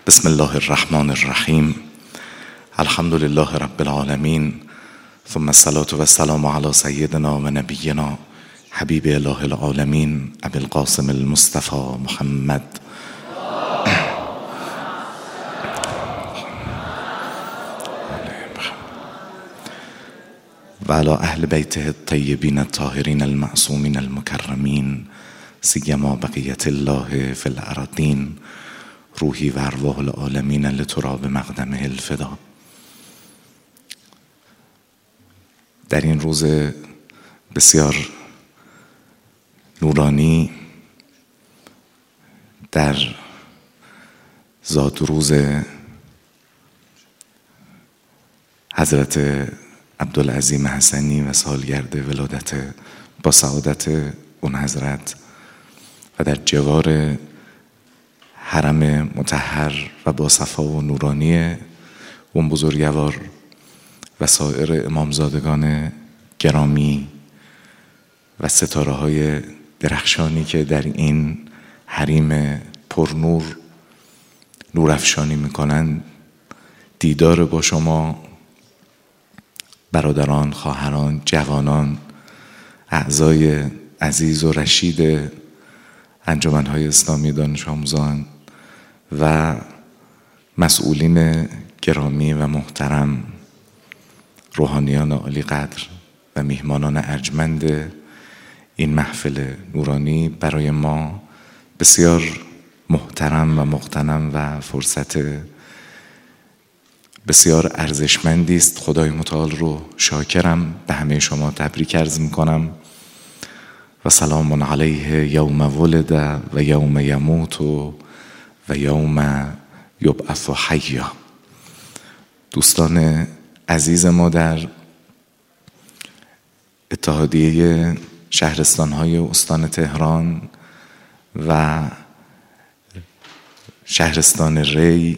بسم الله الرحمن الرحیم. الحمد لله رب العالمین، ثم الصلاة و السلام علی سیدنا و نبینا حبیب اله العالمین ابی القاسم المصطفى محمد و علی اهل بیته الطیبین الطاهرین المعصومین المکرمین سیما بقیة الله فی الارضین روحی و ارواح العالمین لتراب مقدمه الفدا. در این روز بسیار نورانی، در زادروز حضرت عبدالعظیم حسنی و سالگرد ولادت با سعادت اون حضرت و در جوار حرم مطهر و با صفا و نورانی اون بزرگوار و سایر امامزادگان گرامی و ستاره های درخشانی که در این حریم پرنور نورافشانی میکنند، دیدار با شما برادران، خواهران، جوانان، اعضای عزیز و رشید انجمن‌های اسلامی دانش آموزان و مسئولین گرامی و محترم، روحانیان عالی قدر و میهمانان ارجمند این محفل نورانی برای ما بسیار محترم و مغتنم و فرصت بسیار ارزشمندی است. خدای متعال رو شاکرم، به همه شما تبریک عرض میکنم و سلام علیه یوم ولد و یوم یموت و یوم یبعث حیا. دوستان عزیز ما در اتحادیه شهرستان‌های استان تهران و شهرستان ری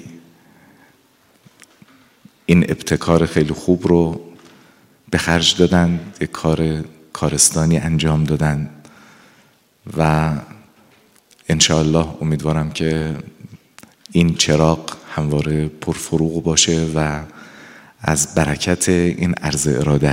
این ابتکار خیلی خوب رو به خرج دادن، یک کارستانی انجام دادن و انشاءالله امیدوارم که این چراغ همواره پرفروغ باشه و از برکت این عرض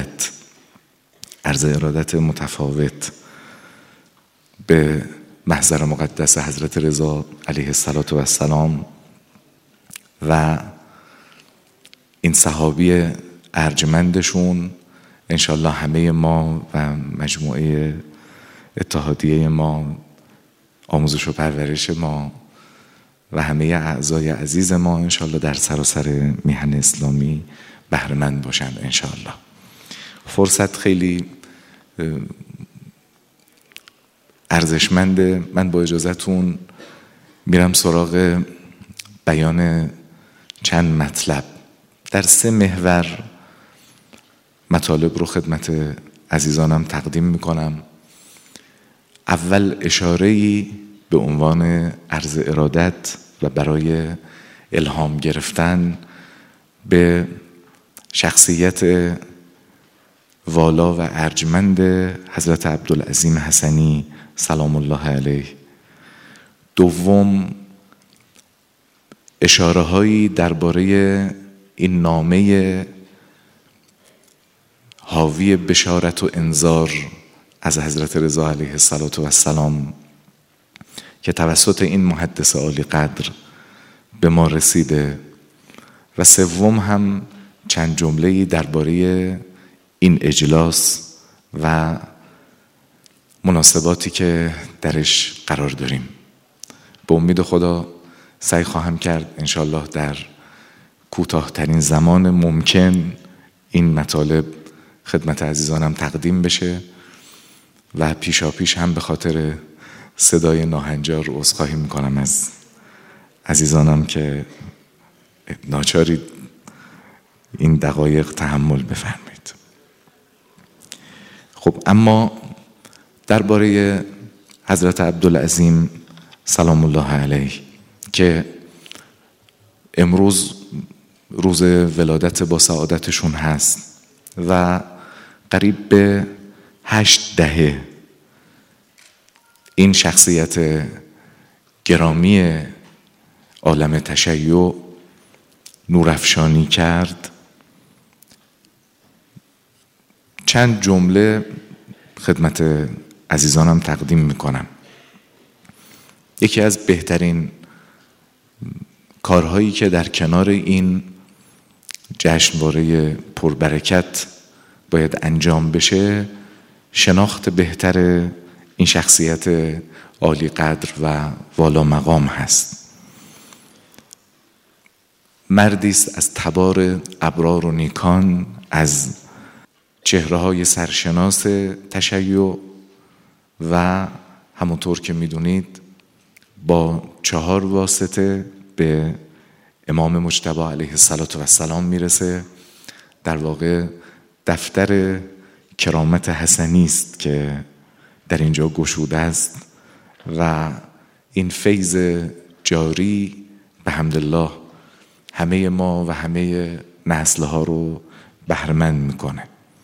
ارادت متفاوت به محضر مقدس حضرت رضا علیه السلام و این صحابی ارجمندشون، انشاءالله همه ما و مجموعه اتحادیه ما، آموزش و پرورش ما و همه اعضای عزیز ما انشاءالله در سراسر میهن اسلامی بهره مند باشن انشاءالله. فرصت خیلی ارزشمنده. من با اجازهتون میرم سراغ بیان چند مطلب. در 3 محور مطالب رو خدمت عزیزانم تقدیم میکنم. اول اشاره‌ای به عنوان عرض ارادت و برای الهام گرفتن به شخصیت والا و ارجمند حضرت عبدالعظیم حسنی سلام الله علیه. دوم اشاره‌هایی درباره این نامه حاوی بشارت و انذار از حضرت رضا علیه السلام که توسط این محدث عالی قدر به ما رسیده و سوم هم چند جمله‌ای درباره این اجلاس و مناسباتی که درش قرار داریم. به امید خدا سعی خواهم کرد انشالله در کوتاه‌ترین زمان ممکن این مطالب خدمت عزیزانم تقدیم بشه و پیشاپیش هم به خاطر صدای ناهنجار عذرخواهی میکنم از عزیزانم که ناچارید این دقایق تحمل بفرمایید. خب اما درباره حضرت عبدالعظیم سلام الله علیه که امروز روز ولادت با سعادتشون هست و قریب به 8 دهه این شخصیت گرامی عالم تشیع نورافشانی کرد. چند جمله خدمت عزیزانم تقدیم میکنم. یکی از بهترین کارهایی که در کنار این جشنواره پربرکت باید انجام بشه، شناخت بهتر این شخصیت عالی قدر و والا مقام هست. مردی است از تبار ابرار و نیکان، از چهره‌های سرشناس تشیع و همونطور که میدونید با 4 واسطه به امام مجتبی علیه السلام میرسه. در واقع دفتر کرامت حسنی است که در اینجا گشوده است و این فیض جاری به حمدالله همه ما و همه نسل‌ها رو بهره‌مند میکنه.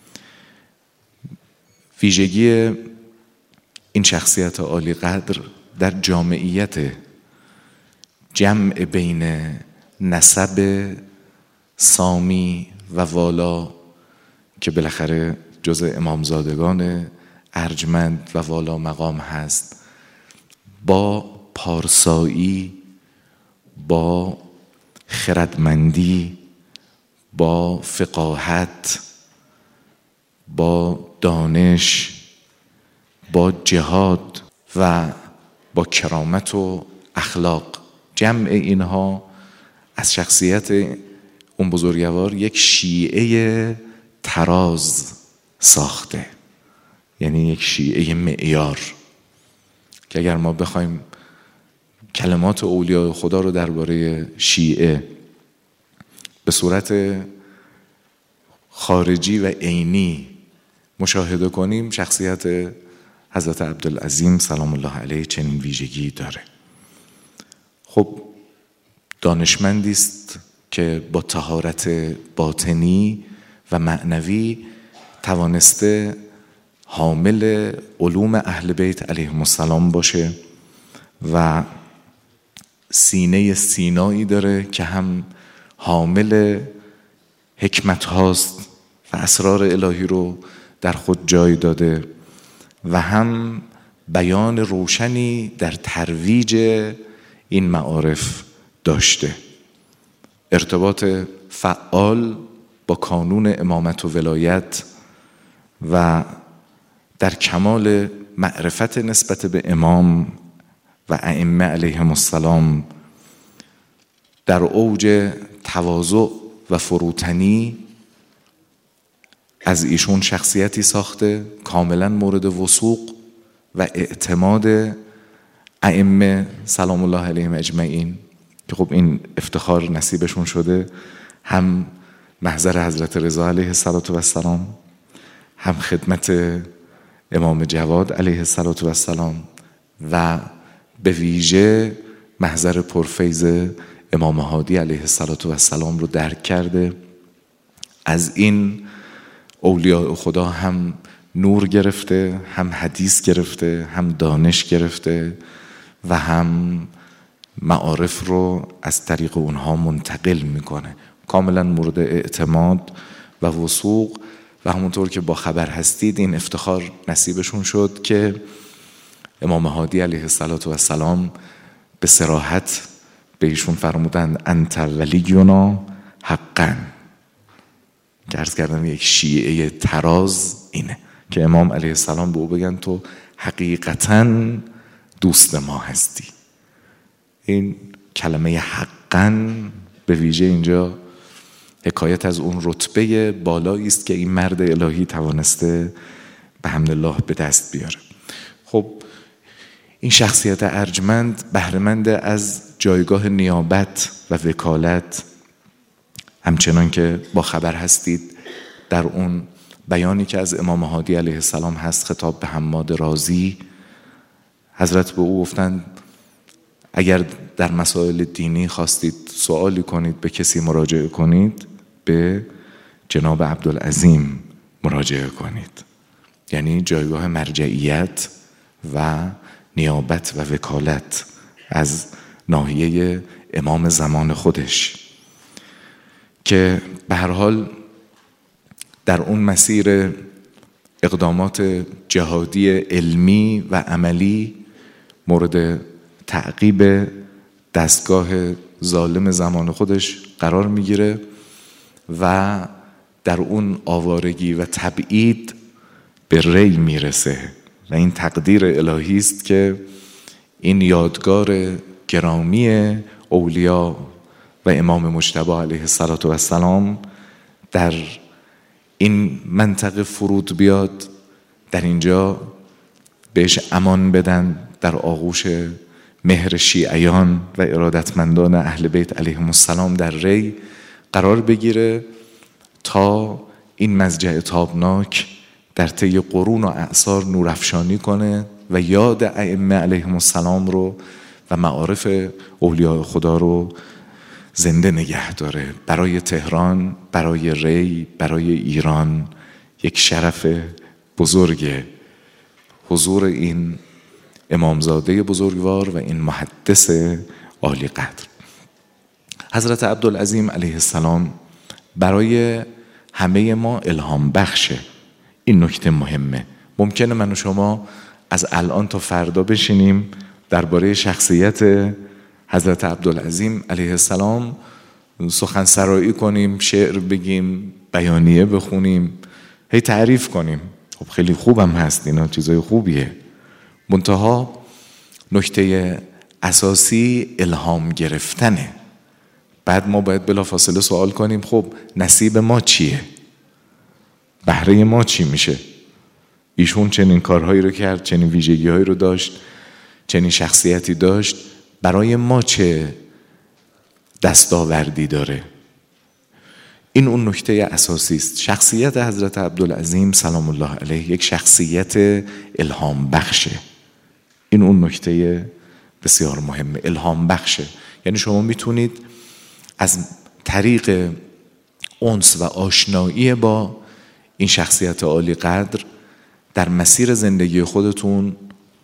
ویژگی این شخصیت عالی قدر در جامعیت جمع بین نسب سامی و والا که بالاخره جزء امامزادگان ارجمند و والا مقام هست، با پارسایی، با خردمندی، با فقاهت، با دانش، با جهاد و با کرامت و اخلاق، جمع اینها از شخصیت اون بزرگوار یک شیعه تراز ساخته، یعنی یک شیعه معیار که اگر ما بخوایم کلمات اولیاء خدا رو درباره شیعه به صورت خارجی و عینی مشاهده کنیم، شخصیت حضرت عبدالعظیم سلام الله علیه چنین ویژگی داره. خب دانشمندی است که با طهارت باطنی و معنوی توانسته حامل علوم اهل بیت علیهم السلام باشه و سینه سینایی داره که هم حامل حکمت هاست و اسرار الهی رو در خود جای داده و هم بیان روشنی در ترویج این معارف داشته. ارتباط فعال با کانون امامت و ولایت و در کمال معرفت نسبت به امام و ائمه علیهم السلام، در اوج تواضع و فروتنی از ایشون شخصیتی ساخته کاملا مورد وثوق و اعتماد ائمه سلام الله علیهم اجمعین، که خب این افتخار نصیبشون شده، هم محضر حضرت رضا علیه السلام، هم خدمت امام جواد علیه السلام و به ویژه محضر پرفیض امام هادی علیه السلام رو درک کرده. از این اولیاء خدا هم نور گرفته، هم حدیث گرفته، هم دانش گرفته و هم معارف رو از طریق اونها منتقل میکنه. کاملا مورد اعتماد و وثوق و همونطور که با خبر هستید این افتخار نصیبشون شد که امام هادی علیه السلام به صراحت به ایشون فرمودند انت ولینا حقا، که عرض کردم یک شیعه تراز اینه که امام علیه السلام به او بگن تو حقیقتاً دوست ما هستی. این کلمه حقاً به ویژه اینجا حکایت از اون رتبه بالایی است که این مرد الهی توانسته به حمدالله به دست بیاره. خب این شخصیت ارجمند بهره‌مند از جایگاه نیابت و وکالت، همچنان که با خبر هستید در اون بیانی که از امام هادی علیه السلام هست خطاب به حماد رازی، حضرت به او گفتند اگر در مسائل دینی خواستید سوالی کنید به کسی مراجعه کنید، به جناب عبدالعظیم مراجعه کنید. یعنی جایگاه مرجعیت و نیابت و وکالت از ناحیه امام زمان خودش که به هر حال در اون مسیر اقدامات جهادی علمی و عملی مورد تعقیب دستگاه ظالم زمان خودش قرار میگیره و در اون آوارگی و تبعید به ری میرسه و این تقدیر الهی است که این یادگار گرامی اولیا و امام مجتبی علیه السلام در این منطقه فرود بیاد، در اینجا بهش امان بدن، در آغوش مهر شیعیان و ارادتمندان اهل بیت علیهم السلام در ری قرار بگیره تا این مضجع تابناک در طی قرون و اعصار نورافشانی کنه و یاد ائمه علیهم السلام رو و معارف اولیاء خدا رو زنده نگه داره. برای تهران، برای ری، برای ایران یک شرف بزرگه حضور این امامزاده بزرگوار و این محدث عالی قدر. حضرت عبدالعظیم علیه السلام برای همه ما الهام بخشه. این نکته مهمه. ممکنه من و شما از الان تا فردا بشینیم درباره شخصیت حضرت عبدالعظیم علیه السلام سخن سرایی کنیم، شعر بگیم، بیانیه بخونیم، هی تعریف کنیم. خب خیلی خوبم هست، اینا چیزای خوبیه. منتها نکته اساسی الهام گرفتنه. بعد ما باید بلافاصله سوال کنیم خب نصیب ما چیه؟ بهره ما چی میشه؟ ایشون چنین کارهایی رو کرد، چنین ویژگی‌هایی رو داشت، چنین شخصیتی داشت، برای ما چه دستاوردی داره؟ این اون نکته اساسی است. شخصیت حضرت عبدالعظیم سلام الله علیه یک شخصیت الهام بخشه. این اون نکته بسیار مهمه، الهام بخشه. یعنی شما میتونید از طریق انس و آشنایی با این شخصیت عالی قدر در مسیر زندگی خودتون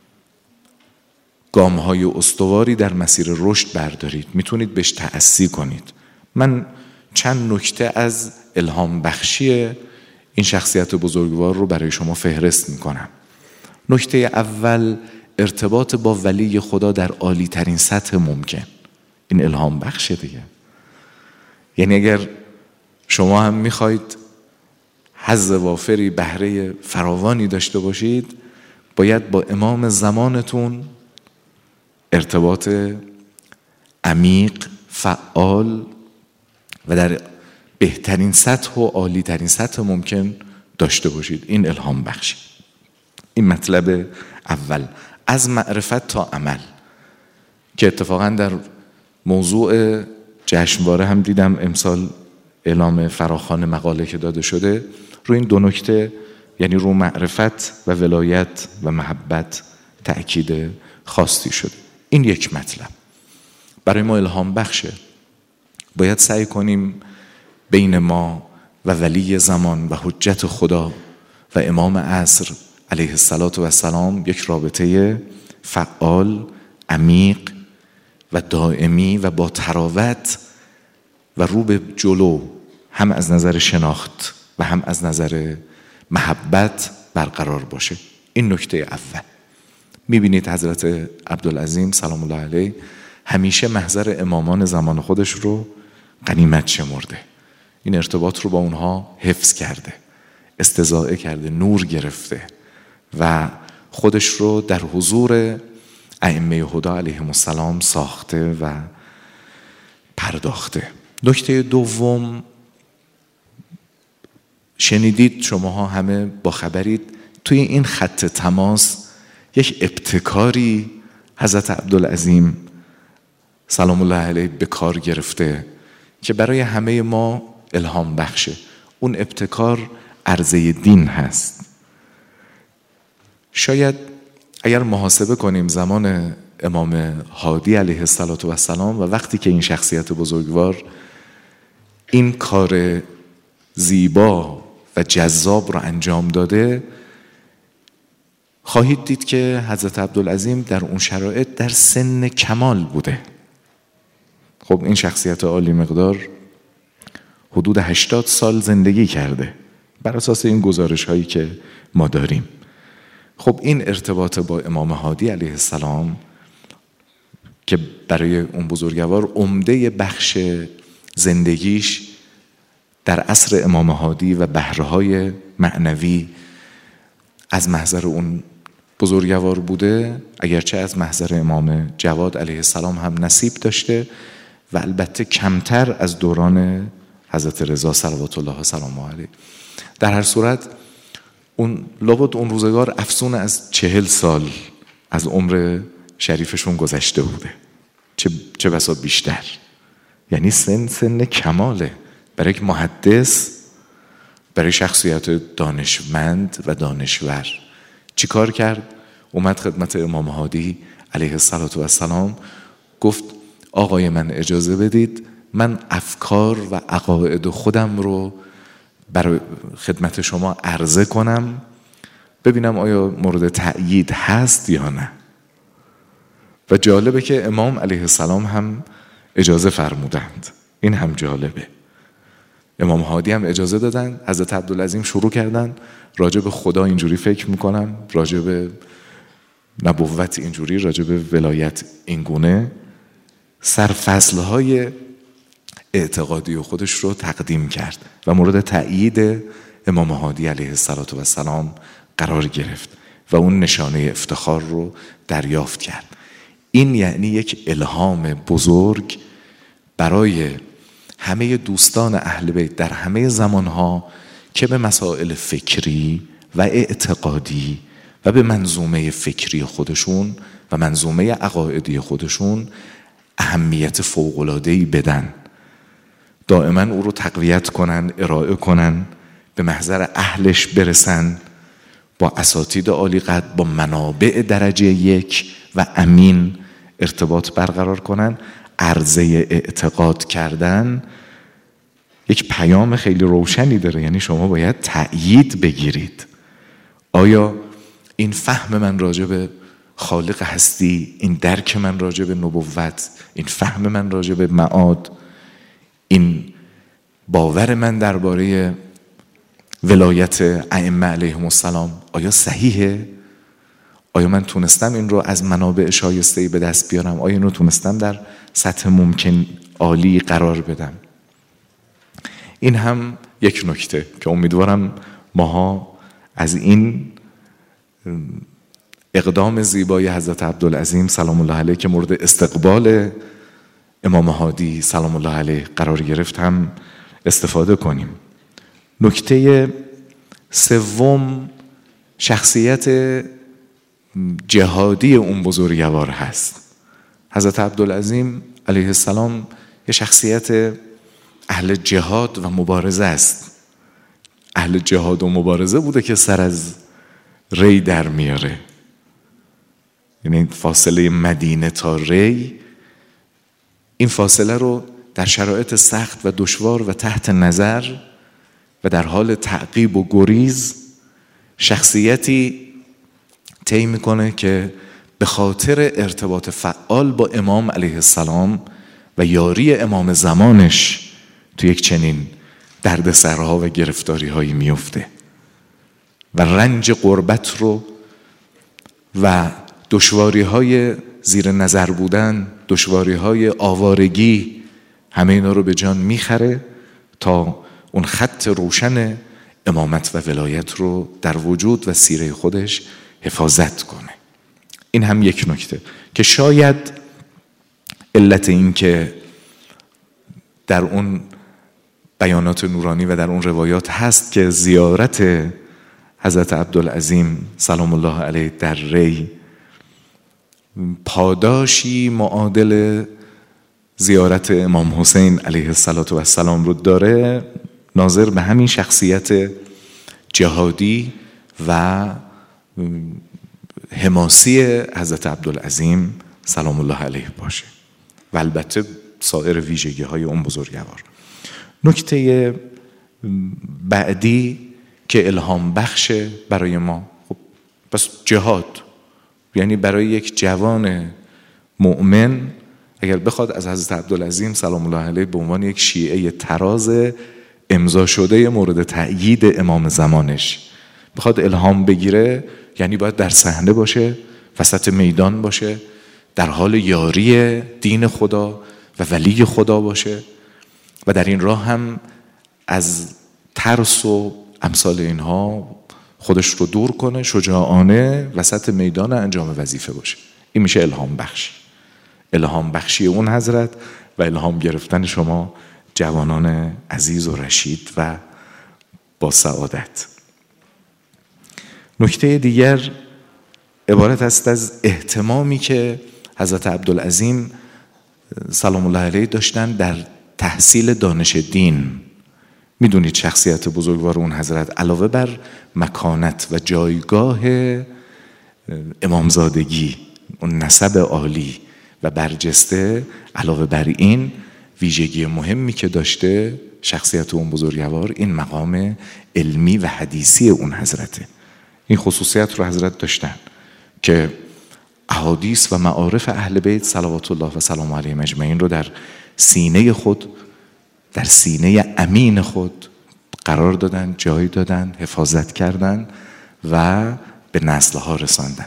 گام‌های استواری در مسیر رشد بردارید. میتونید بهش تأسی کنید. من چند نکته از الهام بخشی این شخصیت بزرگوار رو برای شما فهرست میکنم. نکته اول، ارتباط با ولی خدا در عالی ترین سطح ممکن. این الهام بخشه دیگه. یعنی اگر شما هم میخواید حظ وافری، بهره فراوانی داشته باشید، باید با امام زمانتون ارتباط عمیق، فعال و در بهترین سطح و عالی ترین سطح ممکن داشته باشید. این الهام بخشی. این مطلب اول، از معرفت تا عمل، که اتفاقا در موضوع جشنواره هم دیدم امسال اعلام فراخوان مقاله که داده شده رو این دو نکته، یعنی رو معرفت و ولایت و محبت تأکید خاصی شده. این یک مطلب برای ما الهام بخشه. باید سعی کنیم بین ما و ولی زمان و حجت خدا و امام عصر علیه السلام یک رابطه فعال، عمیق و دائمی و با تراوت و رو به جلو، هم از نظر شناخت و هم از نظر محبت برقرار باشه. این نکته اول. میبینید حضرت عبدالعظیم سلام الله علیه همیشه محضر امامان زمان خودش رو غنیمت شمرده. این ارتباط رو با اونها حفظ کرده، استضاءه کرده، نور گرفته و خودش رو در حضور ائمه هدی علیهم السلام ساخته و پرداخته. نکته دوم، شنیدید شماها همه با خبرید توی این خط تماس یک ابتکاری حضرت عبدالعظیم سلام الله علیه به کار گرفته که برای همه ما الهام بخشه. اون ابتکار عرضه دین هست. شاید اگر محاسبه کنیم زمان امام هادی علیه السلام و وقتی که این شخصیت بزرگوار این کار زیبا و جذاب را انجام داده، خواهید دید که حضرت عبدالعظیم در اون شرایط در سن کمال بوده. خب این شخصیت عالی مقدار حدود 80 سال زندگی کرده بر اساس این گزارش هایی که ما داریم. خب این ارتباط با امام هادی علیه السلام که برای اون بزرگوار عمده بخش زندگیش در عصر امام هادی و بهره‌های معنوی از محضر اون بزرگوار بوده، اگرچه از محضر امام جواد علیه السلام هم نصیب داشته و البته کمتر از دوران حضرت رضا صلوات الله و سلامه علیه. در هر صورت اون لابد اون روزگار افزون از 40 سال از عمر شریفشون گذشته بوده، چه بسا بیشتر. یعنی سن کماله برای یک محدث، برای شخصیت دانشمند و دانشور. چی کار کرد؟ اومد خدمت امام هادی علیه السلام گفت آقای من اجازه بدید من افکار و عقاید خودم رو برای خدمت شما عرضه کنم، ببینم آیا مورد تأیید هست یا نه. و جالبه که امام علیه السلام هم اجازه فرمودند. این هم جالبه. امام هادی هم اجازه دادن. حضرت عبدالعظیم شروع کردن راجع به خدا اینجوری فکر میکنم، راجع به نبوت اینجوری، راجع به ولایت اینگونه، سرفصلهای اعتقادی خودش رو تقدیم کرد و مورد تأیید امام هادی علیه السلام قرار گرفت و اون نشانه افتخار رو دریافت کرد. این یعنی یک الهام بزرگ برای همه دوستان اهل بیت در همه زمانها که به مسائل فکری و اعتقادی و به منظومه فکری خودشون و منظومه عقایدی خودشون اهمیت فوق‌العاده‌ای بدن، دائما او رو تقویت کنن، ارائه کنن، به محضر اهلش برسن، با اساتید عالی قدر، با منابع درجه 1 و امین ارتباط برقرار کنن. عرضه اعتقاد کردن یک پیام خیلی روشنی داره، یعنی شما باید تأیید بگیرید. آیا این فهم من راجع به خالق هستی، این درک من راجع به نبوت، این فهم من راجع به معاد، این باور من درباره ولایت ائمه علیهم السلام آیا صحیحه؟ آیا من تونستم این رو از منابع شایسته‌ای به دست بیارم؟ آیا این رو تونستم در سطح ممکن عالی قرار بدم؟ این هم یک نکته که امیدوارم ماها از این اقدام زیبای حضرت عبدالعظیم سلام الله علیه که مورد استقبال امام هادی سلام الله علیه قرار گرفت هم استفاده کنیم. نکته سوم شخصیت جهادی اون بزرگوار هست. حضرت عبدالعظیم علیه السلام یه شخصیت اهل جهاد و مبارزه است. اهل جهاد و مبارزه بوده که سر از ری در میاره. یعنی فاصله مدینه تا ری، این فاصله رو در شرایط سخت و دشوار و تحت نظر و در حال تعقیب و گریز شخصیتی طی میکنه که به خاطر ارتباط فعال با امام علیه السلام و یاری امام زمانش تو یک چنین دردسرها و گرفتاری هایی میفته و رنج غربت رو و دشواری های زیر نظر بودن، دشواری های آوارگی، همه اینا رو به جان میخره تا اون خط روشن امامت و ولایت رو در وجود و سیره خودش حفاظت کنه. این هم یک نکته که شاید علت این که در اون بیانات نورانی و در اون روایات هست که زیارت حضرت عبدالعظیم سلام الله علیه در ری پاداشی معادل زیارت امام حسین علیه السلام رو داره، ناظر به همین شخصیت جهادی و حماسی حضرت عبدالعظیم سلام الله علیه باشه و البته سایر ویژگی های اون بزرگوار. نکته بعدی که الهام بخش برای ما، خب پس جهاد یعنی برای یک جوان مؤمن اگر بخواد از حضرت عبدالعظیم سلام الله علیه به عنوان یک شیعه طراز امضا شده مورد تأیید امام زمانش بخواد الهام بگیره، یعنی باید در صحنه باشه، وسط میدان باشه، در حال یاری دین خدا و ولی خدا باشه و در این راه هم از ترس و امثال اینها خودش رو دور کنه، شجاعانه وسط میدان انجام وظیفه باشه. این میشه الهام بخشی. الهام بخشی اون حضرت و الهام گرفتن شما جوانان عزیز و رشید و با سعادت. نکته دیگر عبارت است از اهتمامی که حضرت عبدالعظیم سلام الله علیه داشتن در تحصیل دانش دین. میدونید شخصیت بزرگوار اون حضرت علاوه بر مکانت و جایگاه امامزادگی، اون نسب عالی و برجسته، علاوه بر این ویژگی مهمی که داشته شخصیت اون بزرگوار این مقام علمی و حدیثی اون حضرته. این خصوصیت رو حضرت داشتن که احادیث و معارف اهل بیت صلوات الله و سلام علیهم اجمعین رو در سینه خود، در سینه امین خود قرار دادن، جای دادن، حفاظت کردن و به نسلها رساندن.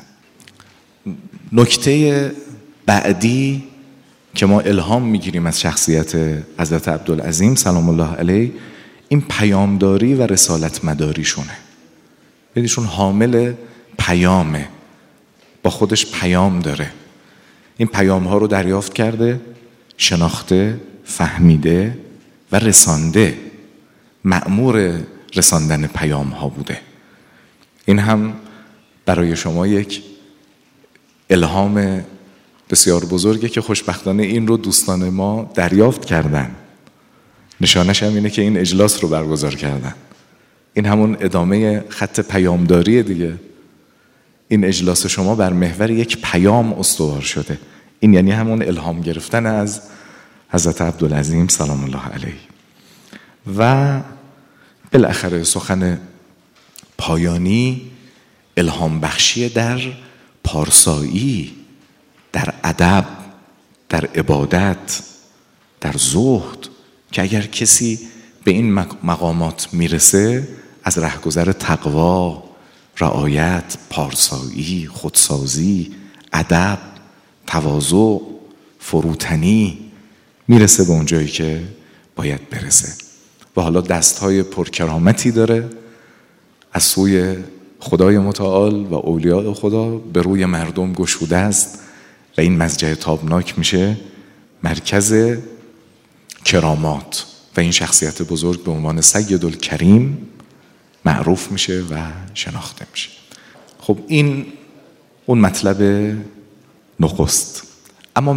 نکته بعدی که ما الهام میگیریم از شخصیت حضرت عبدالعظیم سلام الله علیه این پیامداری و رسالت مداریشونه. بدیشون حامل پیامه، با خودش پیام داره. این پیام ها رو دریافت کرده، شناخته، فهمیده و رسانده. مأمور رساندن پیام ها بوده. این هم برای شما یک الهام بسیار بزرگه که خوشبختانه این رو دوستان ما دریافت کردن. نشانش هم اینه که این اجلاس رو برگزار کردن. این همون ادامه خط پیامداری دیگه. این اجلاس شما بر محور یک پیام استوار شده. این یعنی همون الهام گرفتن از حضرت عبدالعظیم سلام الله علیه. و بالاخره سخن پایانی الهام بخشی در پارسایی، در ادب، در عبادت، در زهد، که اگر کسی به این مقامات میرسه از رهگذر تقوا، رعایت، پارسایی، خودسازی، ادب، تواضع، فروتنی میرسه به اون جایی که باید برسه و حالا دستهای پرکرامتی داره از سوی خدای متعال و اولیاء خدا به روی مردم گشوده است و این مضجع تابناک میشه مرکز کرامات و این شخصیت بزرگ به عنوان سیدالکریم معروف میشه و شناخته میشه. خب این اون مطلب نخست. اما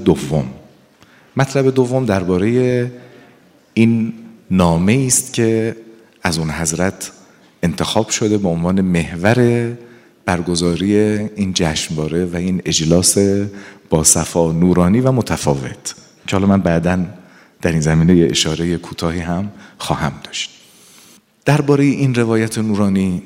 مطلب دوم درباره این نامه است که از اون حضرت انتخاب شده به عنوان محور برگزاری این جشنواره و این اجلاس با صفا، نورانی و متفاوت که حالا من بعداً در این زمینه اشاره کوتاهی هم خواهم داشت. درباره این روایت نورانی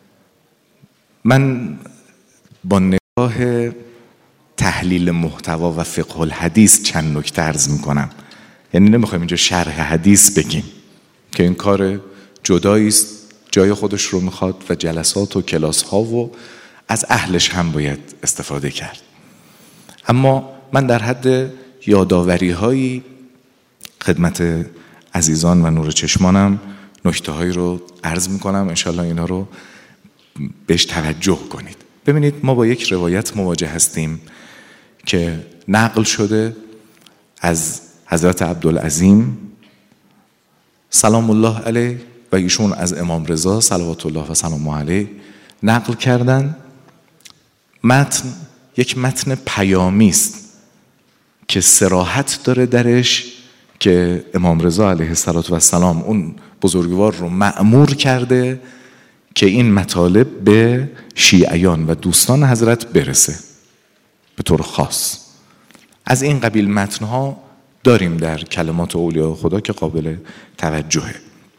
من با نگاه تحلیل محتوا و فقه الحدیث چند نکته عرض میکنم. یعنی نمیخوایم اینجا شرح حدیث بگیم که این کار جدایی است، جای خودش رو میخواد و جلسات و کلاس ها و از اهلش هم باید استفاده کرد. اما من در حد یاداوری هایی خدمت عزیزان و نور چشمانم نکته هایی رو عرض میکنم، انشالله اینا رو بهش توجه کنید. ببینید ما با یک روایت مواجه هستیم که نقل شده از حضرت عبدالعظیم سلام الله علیه و ایشون از امام رضا صلوات الله و سلامه علیه نقل کردن. متن یک متن پیامی است که صراحت داره درش که امام رضا علیه السلام اون بزرگوار رو مأمور کرده که این مطالب به شیعیان و دوستان حضرت برسه به طور خاص. از این قبیل متنها داریم در کلمات اولیاء خدا که قابل توجهه.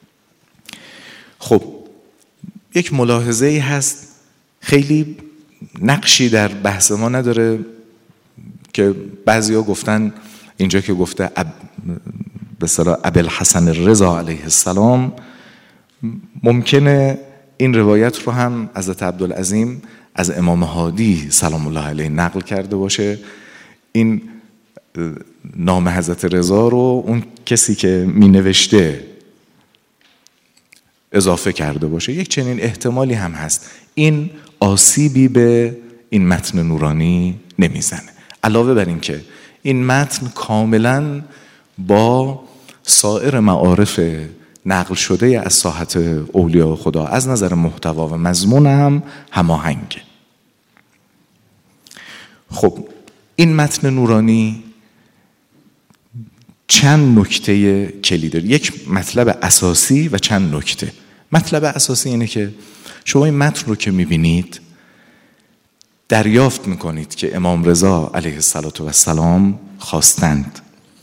خب یک ملاحظه ای هست، خیلی نقشی در بحث ما نداره، که بعضیا گفتن اینجا که گفته به اصطلاح ابوالحسن الرضا علیه السلام، ممکنه این روایت رو هم حضرت عبدالعظیم از امام هادی سلام الله علیه نقل کرده باشه، این نام حضرت رضا رو اون کسی که می نوشته اضافه کرده باشه. یک چنین احتمالی هم هست. این آسیبی به این متن نورانی نمیزنه، علاوه بر این که این متن کاملا با سایر معارف نقل شده از ساحت اولیاء خدا از نظر محتوا و مضمون هم هماهنگه. خب این متن نورانی چند نکته کلی داره، یک مطلب اساسی و چند نکته. مطلب اساسی اینه که شما این متن رو که میبینید دریافت میکنید که امام رضا علیه السلام خواستند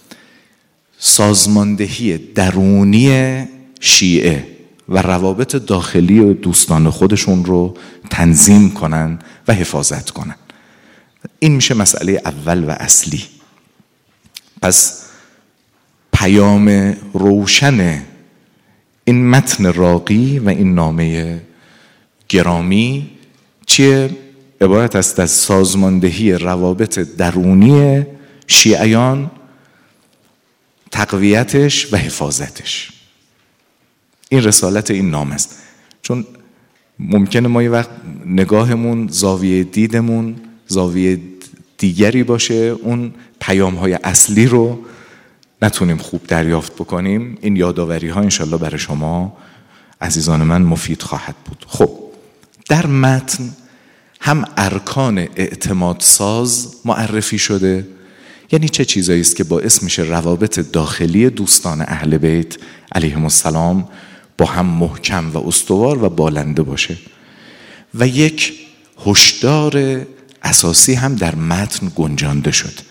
سازماندهی درونی شیعه و روابط داخلی و دوستان خودشون رو تنظیم کنن و حفاظت کنن. این میشه مسئله اول و اصلی. پس پیام روشن این متن راقی و این نامه گرامی چیه؟ عبارت است از سازماندهی روابط درونی شیعیان، تقویتش و حفاظتش. این رسالت این نام است. چون ممکنه ما یه وقت نگاهمون، زاویه دیدمون زاویه دیگری باشه، اون پیام‌های اصلی رو نتونیم خوب دریافت بکنیم. این یادآوری ها انشالله برای شما عزیزان من مفید خواهد بود. خب در متن هم ارکان اعتماد ساز معرفی شده، یعنی چه چیزایی است که باعث میشه روابط داخلی دوستان اهل بیت علیهم السلام با هم محکم و استوار و بالنده باشه، و یک هشدار اساسی هم در متن گنجانده شده.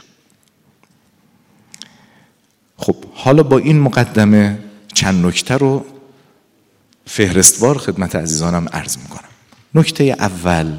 خب حالا با این مقدمه چند نکته رو فهرستوار خدمت عزیزانم عرض میکنم. نکته اول،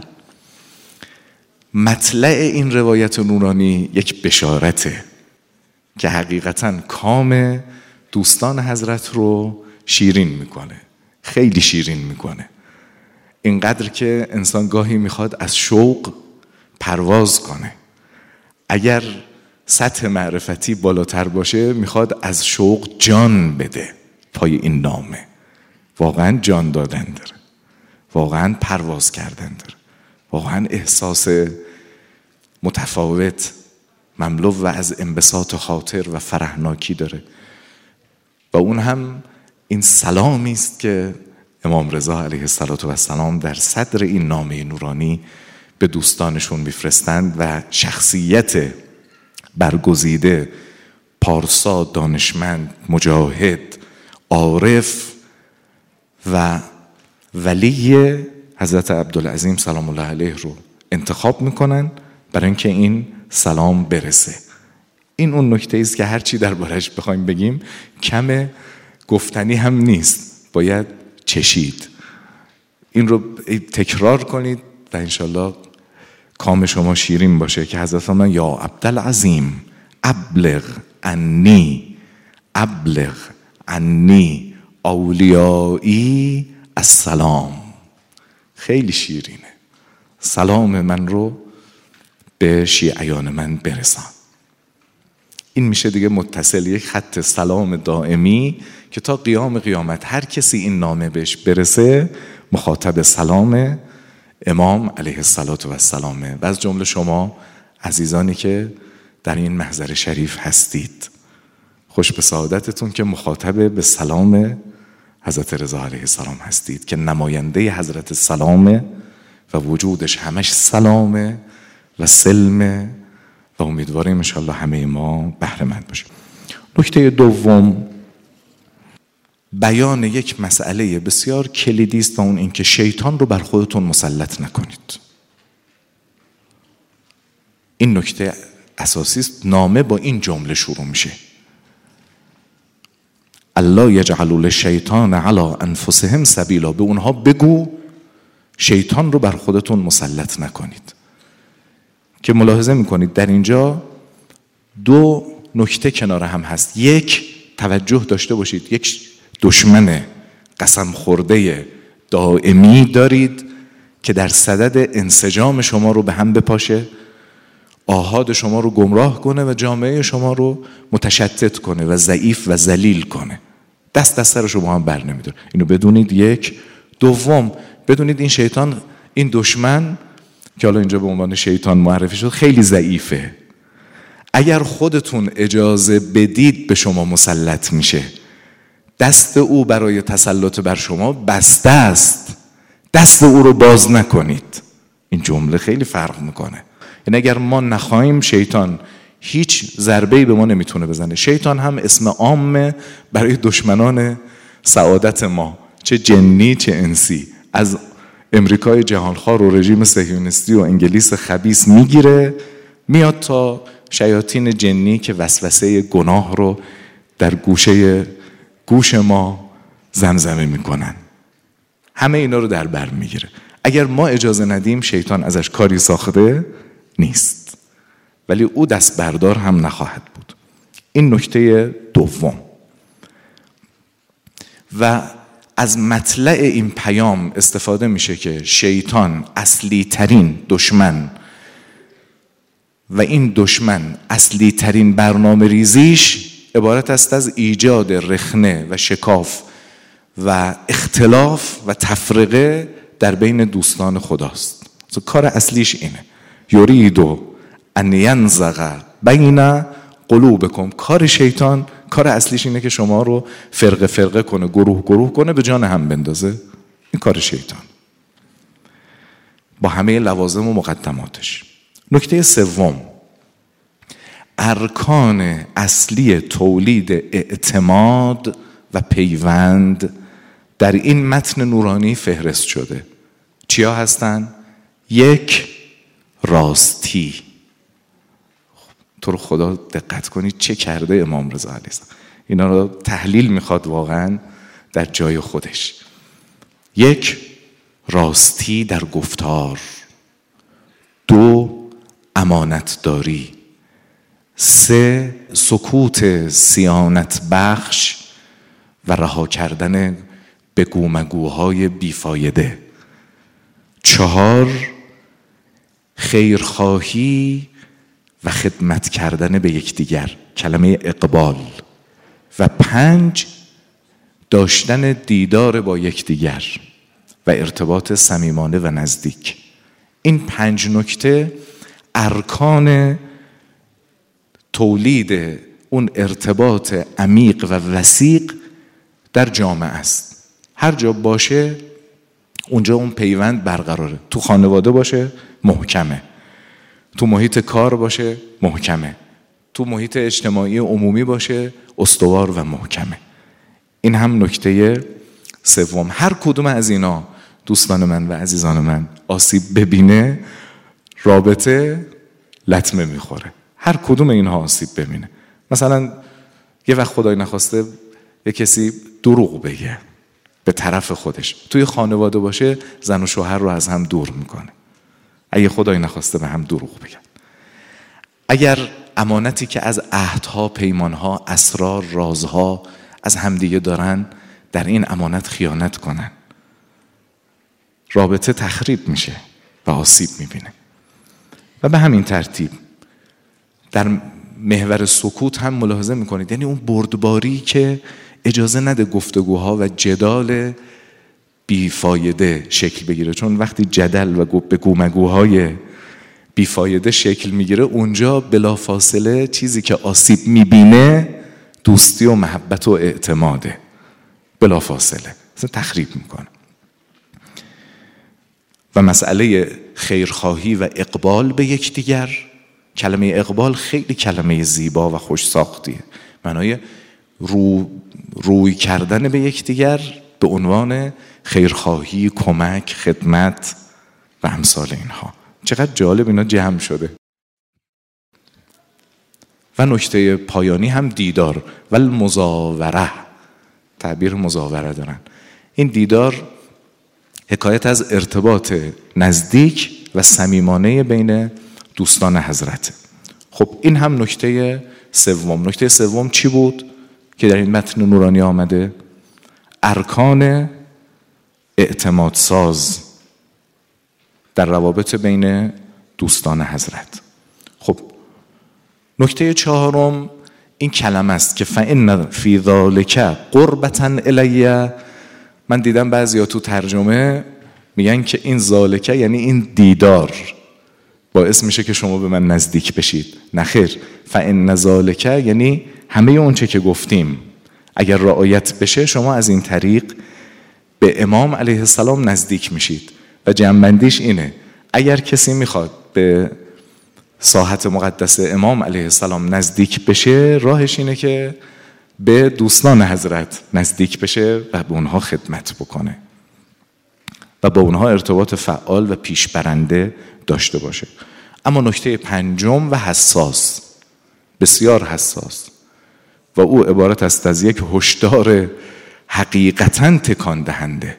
مطلع این روایت نورانی یک بشارته که حقیقتاً کام دوستان حضرت رو شیرین میکنه، خیلی شیرین میکنه، اینقدر که انسان گاهی میخواد از شوق پرواز کنه. اگر سطح معرفتی بالاتر باشه میخواد از شوق جان بده پای این نامه. واقعا جان دادن داره، واقعا پرواز کردن داره، واقعا احساس متفاوت مملو و از انبساط خاطر و فرحناکی داره. و اون هم این سلامی است که امام رضا علیه السلام در صدر این نامه نورانی به دوستانشون میفرستند و شخصیت برگزیده، پارسا، دانشمند، مجاهد، عارف و ولی حضرت عبدالعظیم سلام الله علیه رو انتخاب میکنن برای اینکه این سلام برسه. این اون نکته است که هرچی دربارش بخوایم بگیم کم گفتنی هم نیست، باید چشید. این رو تکرار کنید و انشالله کام شما شیرین باشه که حضرت فرمان یا عبدالعظیم ابلغ عنی اولیایی السلام. خیلی شیرینه. سلام من رو به شیعیان من برسان. این میشه دیگه متصل، یک خط سلام دائمی که تا قیام قیامت هر کسی این نامه بهش برسه مخاطب سلام امام علیه السلام و از جمله شما عزیزانی که در این محضر شریف هستید. خوش به سعادتتون که مخاطب به سلام حضرت رضا علیه السلام هستید که نماینده حضرت سلامه و وجودش همش سلامه و سلمه و امیدواریم انشاءالله همه ما بهره مند باشیم. نکته دوم، بیان یک مسئله بسیار کلیدی است و اون این که شیطان رو بر خودتون مسلط نکنید. این نکته اساسی است. نامه با این جمله شروع میشه: الله یجعل للشیطان علی انفسهم سبیلا. به اونها بگو شیطان رو بر خودتون مسلط نکنید. که ملاحظه میکنید در اینجا دو نکته کنار هم هست. یک، توجه داشته باشید، یک دشمن قسم خورده دائمی دارید که در صدد انسجام شما رو به هم بپاشه، آحاد شما رو گمراه کنه و جامعه شما رو متشتت کنه و ضعیف و ذلیل کنه. دست سر شما هم بر نمیداره. اینو بدونید. یک. دوم، بدونید این شیطان، این دشمن که حالا اینجا به عنوان شیطان معرفی شد، خیلی ضعیفه. اگر خودتون اجازه بدید به شما مسلط میشه. دست او برای تسلط بر شما بسته است، دست او رو باز نکنید. این جمله خیلی فرق میکنه. یعنی اگر ما نخواهیم، شیطان هیچ ضربه‌ای به ما نمیتونه بزنه. شیطان هم اسم عامه برای دشمنان سعادت ما، چه جنی چه انسی. از امریکای جهانخوار و رژیم صهیونیستی و انگلیس خبیث میگیره، میاد تا شیاطین جنی که وسوسه گناه رو در گوش ما زمزمه میکنن. همه اینا رو در بر میگیره. اگر ما اجازه ندیم، شیطان ازش کاری ساخته نیست، ولی او دست بردار هم نخواهد بود. این نکته دوم. و از مطلع این پیام استفاده میشه که شیطان اصلی ترین دشمن و این دشمن اصلی ترین برنامه ریزیش عبارت است از ایجاد رخنه و شکاف و اختلاف و تفرقه در بین دوستان خداست. کار اصلیش اینه. یریدو ان ینزغ بین قلوبکم. کار شیطان، کار اصلیش اینه که شما رو فرقه فرقه کنه، گروه گروه کنه، به جان هم بندازه. این کار شیطان با همه لوازم و مقدماتش. نکته سوم، ارکان اصلی تولید اعتماد و پیوند در این متن نورانی فهرست شده. چیا هستن؟ یک، راستی. تو رو خدا دقت کنید چه کرده امام رضا علیه السلام. اینا رو تحلیل میخواد واقعا در جای خودش. یک، راستی در گفتار. دو، امانت داری. سه، سکوت صیانت بخش و رها کردن بگومگوهای بیفایده. چهار، خیرخواهی و خدمت کردن به یکدیگر، کلمه اقبال. و پنج، داشتن دیدار با یکدیگر و ارتباط صمیمانه و نزدیک. این 5 نکته ارکان تولید اون ارتباط عمیق و وثیق در جامعه است. هر جا باشه اونجا اون پیوند برقراره. تو خانواده باشه محکمه، تو محیط کار باشه محکمه، تو محیط اجتماعی عمومی باشه استوار و محکمه. این هم نکته سوم. هر کدوم از اینا دوستان من و عزیزان من آسیب ببینه، رابطه لطمه میخوره. هر کدوم اینها آسیب ببینه. مثلا یه وقت خدای نخواسته یه کسی دروغ بگه به طرف خودش، توی خانواده باشه زن و شوهر رو از هم دور میکنه. اگه خدای نخواسته به هم دروغ بگن. اگر امانتی که از عهدها، پیمانها، اسرار، رازها از همدیگه دارن در این امانت خیانت کنن، رابطه تخریب میشه و آسیب میبینه. و به همین ترتیب در محور سکوت هم ملاحظه میکنید، یعنی اون بردباری که اجازه نده گفتگوها و جدال بیفایده شکل بگیره. چون وقتی جدل و گفتگوهای بیفایده شکل میگیره، اونجا بلافاصله چیزی که آسیب میبینه دوستی و محبت و اعتماده. بلافاصله تخریب میکنه. و مسئله خیرخواهی و اقبال به یکدیگر، کلمه اقبال خیلی کلمه زیبا و خوش ساختیه. معنای روی کردن به یکدیگر به عنوان خیرخواهی، کمک، خدمت و امثال اینها. چقدر جالب اینا جمع شده. و نکته پایانی هم دیدار و المزاوره، تعبیر مزاوره دارن. این دیدار حکایت از ارتباط نزدیک و صمیمانه بین دوستان حضرت. خب این هم نکته سوم. نکته سوم چی بود که در این متن نورانی آمده؟ ارکان اعتماد ساز در روابط بین دوستان حضرت. خب نکته چهارم این کلمه است که فإن فی ذلک قربة الی. من دیدم بعضیا تو ترجمه میگن که این ذالکه یعنی این دیدار باعث میشه که شما به من نزدیک بشید. نخیر، فإن ذلک یعنی همه اون چه که گفتیم اگر رعایت بشه شما از این طریق به امام علیه السلام نزدیک میشید. و جمع‌بندیش اینه اگر کسی میخواد به ساحت مقدس امام علیه السلام نزدیک بشه راهش اینه که به دوستان حضرت نزدیک بشه و به اونها خدمت بکنه و با اونها ارتباط فعال و پیشبرنده داشته باشه. اما نکته پنجم و حساس، بسیار حساس، و او عبارت است از یک هشدار حقیقتاً تکان دهنده.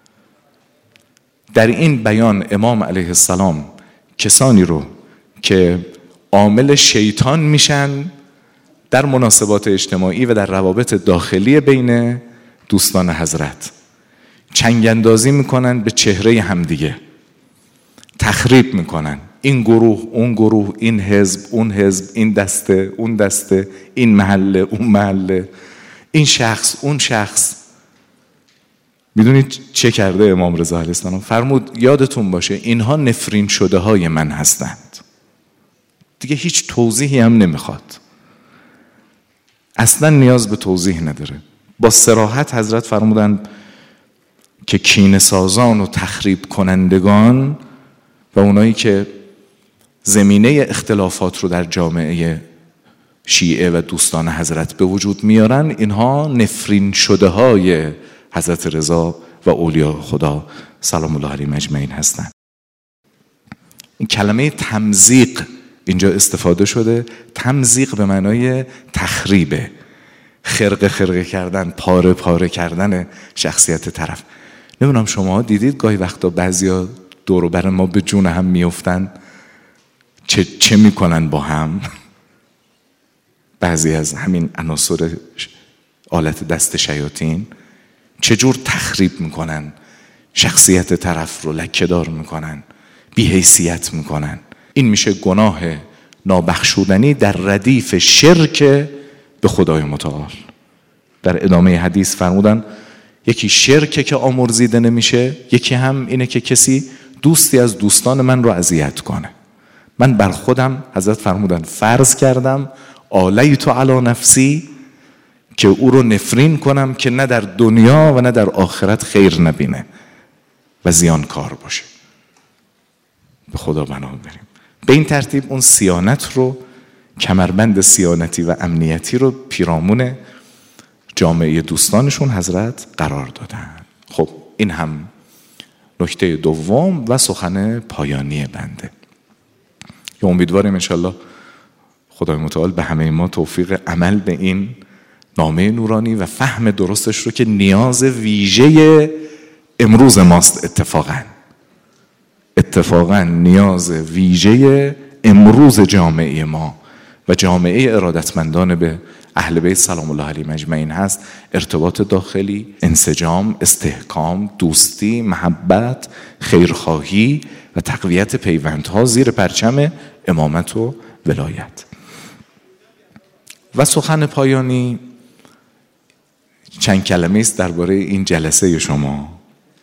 در این بیان امام علیه السلام کسانی رو که عامل شیطان میشن در مناسبات اجتماعی و در روابط داخلی بین دوستان حضرت چنگ اندازی میکنن به چهره همدیگه، تخریب میکنن، این گروه اون گروه، این حزب اون حزب، این دسته اون دسته، این محله اون محله، این شخص اون شخص. میدونید چه کرده امام رضا علیه السلام؟ فرمود یادتون باشه اینها نفرین شده های من هستند. دیگه هیچ توضیحی هم نمیخواد، اصلا نیاز به توضیح نداره. با صراحت حضرت فرمودن که کینه سازان و تخریب کنندگان و اونایی که زمینه اختلافات رو در جامعه شیعه و دوستان حضرت به وجود میارن، اینها نفرین شده های حضرت رضا و اولیاء خدا سلام الله علیهم اجمعین هستند. این کلمه تمزیق اینجا استفاده شده. تمزیق به معنای تخریبه، خرقه کردن، پاره پاره کردن شخصیت طرف. نمیدونم شما دیدید گاهی وقتا بعضیا دور و بر ما به جون هم میافتن چه میکنن با هم؟ بعضی از همین عناصر آلت دست شیاطین چجور تخریب میکنن، شخصیت طرف رو لکه‌دار میکنن، بی‌حیثیت میکنن. این میشه گناه نابخشودنی در ردیف شرک به خدای متعال. در ادامه حدیث فرمودن یکی شرکه که آمرزیده نمیشه، یکی هم اینه که کسی دوستی از دوستان من رو اذیت کنه. من بر خودم، حضرت فرمودن، فرض کردم آلیت علی نفسی که او رو نفرین کنم که نه در دنیا و نه در آخرت خیر نبینه و زیانکار باشه. به خدا بنا بریم. به این ترتیب اون صیانت رو، کمربند صیانتی و امنیتی رو پیرامون جامعه دوستانشون حضرت قرار دادن. خب این هم نکته دوم و سخن پایانی بنده. که امیدواریم انشالله خدای متعال به همه ما توفیق عمل به این نامه نورانی و فهم درستش رو که نیاز ویژه امروز ماست. اتفاقاً نیاز ویژه امروز جامعه ما و جامعه ارادتمندان به اهل بیت سلام الله علیهم اجمعین هست. ارتباط داخلی، انسجام، استحکام، دوستی، محبت، خیرخواهی و تقویت پیوندها زیر پرچم امامت و ولایت. و سخن پایانی چند کلمه است درباره این جلسه شما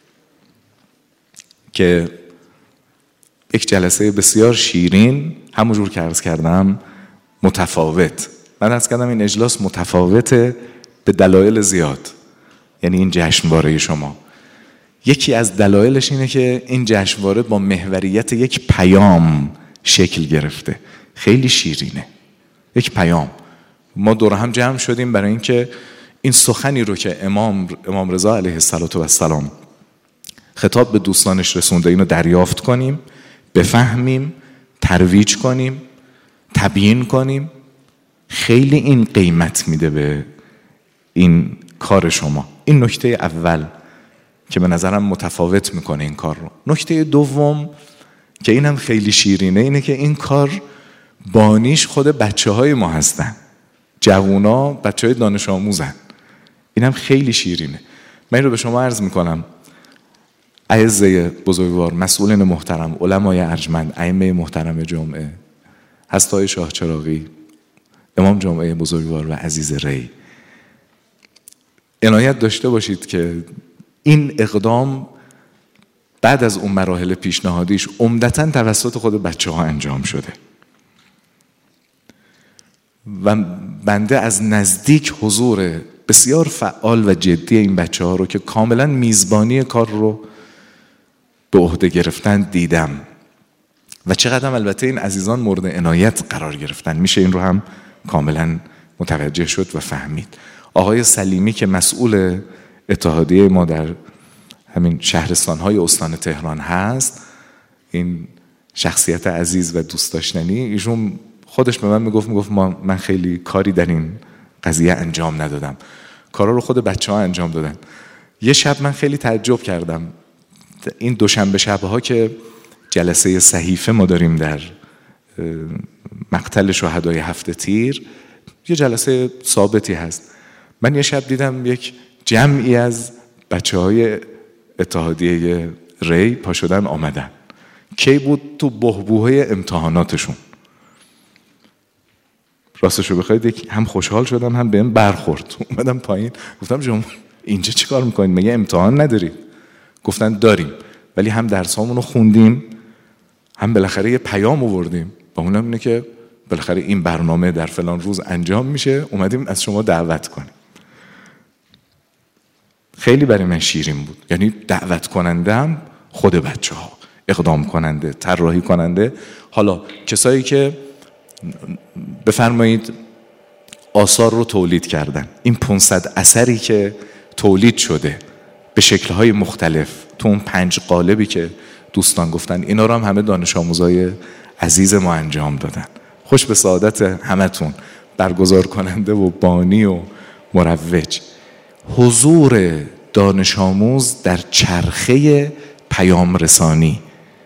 که یک جلسه بسیار شیرین، همونجور که عرض کردم متفاوت. من عرض کردم این اجلاس متفاوته به دلایل زیاد. یعنی این جشنواره شما یکی از دلایلش اینه که این جشنواره با محوریت یک پیام شکل گرفته، خیلی شیرینه. یک پیام. ما دور هم جمع شدیم برای اینکه این سخنی رو که امام رضا علیه السلام خطاب به دوستانش رسونده اینو دریافت کنیم، بفهمیم، ترویج کنیم، تبیین کنیم. خیلی این قیمت میده به این کار شما. این نکته اول که به نظرم متفاوت میکنه این کار رو. نکته دوم که اینم خیلی شیرینه اینه که این کار بانیش خود بچه های ما هستن، جوونا بچه های دانش آموزن. این هم خیلی شیرینه. من این رو به شما عرض میکنم اعزه بزرگوار، مسئولین محترم، علمای ارجمند، ائمه محترم جمعه، هستای شاه چراغی، امام جمعه بزرگوار و عزیز ری، عنایت داشته باشید که این اقدام بعد از اون مراحل پیشنهادیش عمدتاً توسط خود بچه ها انجام شده و بنده از نزدیک حضور بسیار فعال و جدی این بچه ها رو که کاملا میزبانی کار رو به عهده گرفتن دیدم و چقدر البته این عزیزان مورد عنایت قرار گرفتن. میشه این رو هم کاملا متوجه شد و فهمید. آقای سلیمی که مسئول اتحادیه ما در همین شهرستان‌های استان تهران هست، این شخصیت عزیز و دوست داشتنی، ایشون خودش به من میگفت من خیلی کاری در این قضیه انجام ندادم، کارا رو خود بچه‌ها انجام دادن. یه شب من خیلی تعجب کردم، این دوشنبه شب‌ها که جلسه صحیفه ما داریم در مقتل شهدای هفته تیر، یه جلسه ثابتی هست. من یه شب دیدم یک جمعی از بچه‌های اتحادیه ری پا شدن آمدن. کی بود؟ تو بحبوحه امتحاناتشون. راستشو بخواید هم خوشحال شدم هم بهم برخورد. اومدم پایین گفتم شما اینجا چی کار میکنید؟ مگه امتحان ندارید؟ گفتن داریم، ولی هم درسامونو خوندیم هم بالاخره یه پیام آوردیم و اونم اینه که بالاخره این برنامه در فلان روز انجام میشه، اومدیم از شما دعوت کنیم. خیلی برای من شیرین بود. یعنی دعوت کننده هم خود بچه ها، اقدام کننده، طراحی کننده. حالا کسایی که بفرمایید آثار رو تولید کردن، این 500 اثری که تولید شده به شکل‌های مختلف تو اون 5 قالبی که دوستان گفتن، اینا رو هم همه دانش آموزای عزیز ما انجام دادن. خوش به سعادت همتون، برگزار کننده و بانی و مروج. حضور دانش آموز در چرخه پیام رسانی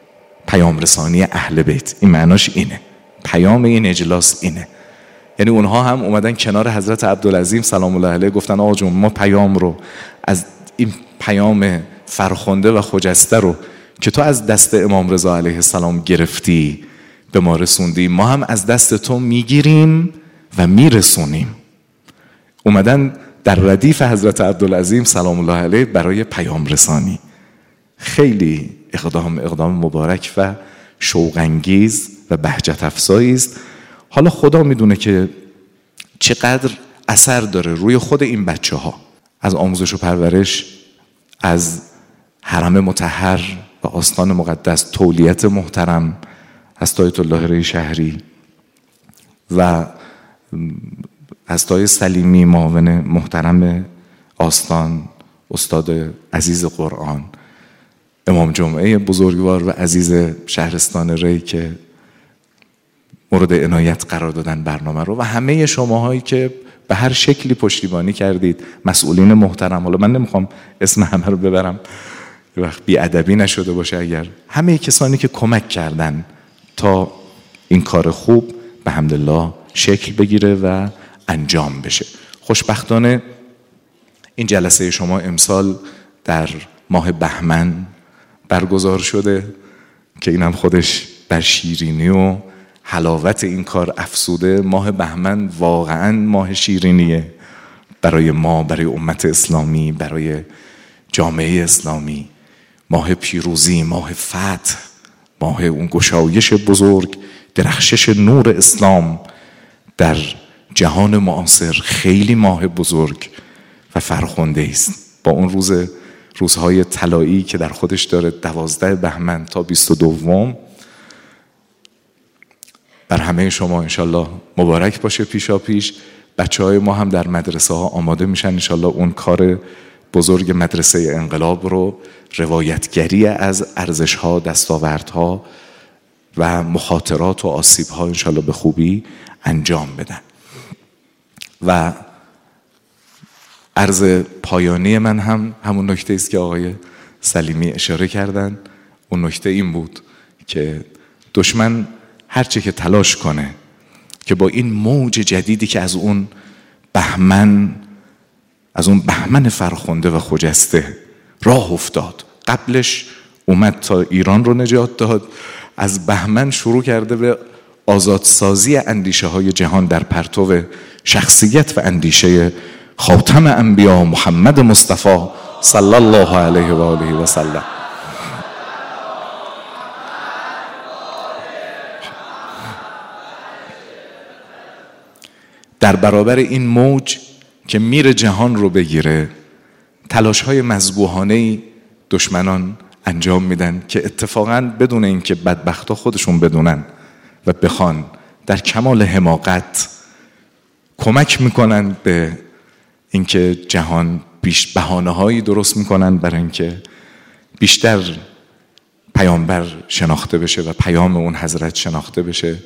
اهل بیت، این معناش اینه، پیام این اجلاس اینه. یعنی اونها هم اومدن کنار حضرت عبدالعظیم سلام الله علیه گفتن آقا جون ما پیام رو، از این پیام فرخنده و خجسته رو که تو از دست امام رضا علیه السلام گرفتی به ما رسوندی، ما هم از دست تو میگیریم و میرسونیم. اومدن در ردیف حضرت عبدالعظیم سلام الله علیه برای پیام رسانی. خیلی اقدام مبارک و شوق انگیز و بهجت افزایی است. حالا خدا میدونه که چقدر اثر داره روی خود این بچه ها، از آموزش و پرورش، از حرم مطهر و آستان مقدس، تولیت محترم هستایت الله ری شهری و هستای سلیمی معاون محترم آستان، استاد عزیز قرآن، امام جمعه بزرگوار و عزیز شهرستان ری که مورد عنایت قرار دادن برنامه رو، و همه شماهایی که به هر شکلی پشتیبانی کردید، مسئولین محترم. حالا من نمیخوام اسم همه رو ببرم یه وقت بی‌ادبی نشده باشه، اگر همه کسانی که کمک کردن تا این کار خوب به حمدالله شکل بگیره و انجام بشه. خوشبختانه این جلسه شما امسال در ماه بهمن برگزار شده که اینم خودش بر شیرینی و حلاوت این کار افزوده. ماه بهمن واقعا ماه شیرینیه برای ما، برای امت اسلامی، برای جامعه اسلامی. ماه پیروزی، ماه فتح، ماه اون گشایش بزرگ، درخشش نور اسلام در جهان معاصر. خیلی ماه بزرگ و فرخنده است. با اون روزهای طلایی که در خودش داره، 12 بهمن تا 22، بر همه شما انشالله مبارک باشه. پیشا پیش بچه‌های ما هم در مدرسه ها آماده میشن انشالله اون کار بزرگ مدرسه انقلاب رو، روایتگری از ارزش‌ها، دستاوردها و مخاطرات و آسیب‌ها انشالله به خوبی انجام بدن. و عرض پایانی من هم همون نکته است که آقای سلیمی اشاره کردن. اون نکته این بود که دشمن هرچه که تلاش کنه که با این موج جدیدی که از اون بهمن فرخنده و خجسته راه افتاد، قبلش اومد تا ایران رو نجات داد، از بهمن شروع کرده به آزادسازی اندیشه های جهان در پرتو شخصیت و اندیشه خاتم انبیا محمد مصطفی صلی الله علیه و آله و سلم. در برابر این موج که میره جهان رو بگیره، تلاش های مذبوحانه‌ای دشمنان انجام میدن که اتفاقاً بدون اینکه بدبختا خودشون بدونن و بخوان در کمال حماقت کمک میکنن به اینکه جهان بهانه‌هایی درست میکنن برای اینکه بیشتر پیامبر شناخته بشه و پیام اون حضرت شناخته بشه.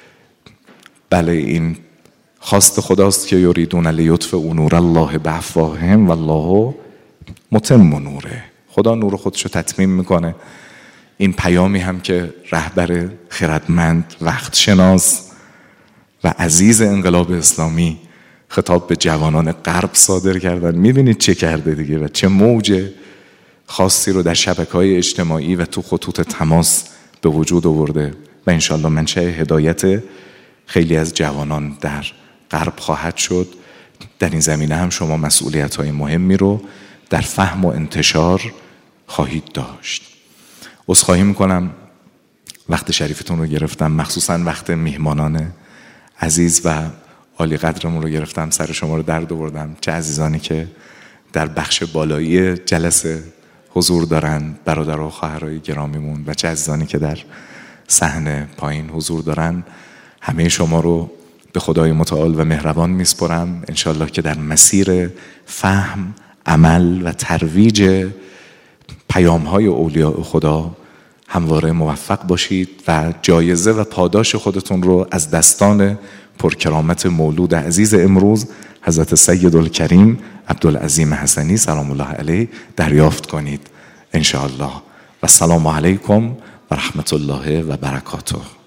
بله، این خواست خداست که یریدون لیطفئوا نور الله بافواههم والله متم نوره. خدا نور خودشو تتمیم میکنه. این پیامی هم که رهبر خردمند، وقت شناس و عزیز انقلاب اسلامی خطاب به جوانان غرب صادر کردن، میبینید چه کرده دیگه و چه موج خاصی رو در شبکه‌های اجتماعی و تو خطوط تماس به وجود آورده و انشالله منشأ هدایت خیلی از جوانان در غرب خواهد شد. در این زمینه هم شما مسئولیت‌های مهمی رو در فهم و انتشار خواهید داشت. عذرخواهی میکنم وقت شریفتون رو گرفتم، مخصوصا وقت میهمانان عزیز و عالی قدرمون رو گرفتم، سر شما رو درد آوردم. چه عزیزانی که در بخش بالایی جلسه حضور دارن، برادر و خواهرای گرامیمون، و چه عزیزانی که در صحن پایین حضور دارن. همه شما رو به خدای متعال و مهربان میسپرم. انشالله که در مسیر فهم، عمل و ترویج پیام‌های اولیاء خدا همواره موفق باشید و جایزه و پاداش خودتون رو از دستان پرکرامت مولود عزیز امروز حضرت سیدالکریم عبدالعظیم حسنی سلام الله علیه دریافت کنید انشاءالله. و السلام علیکم و رحمت الله و برکاته.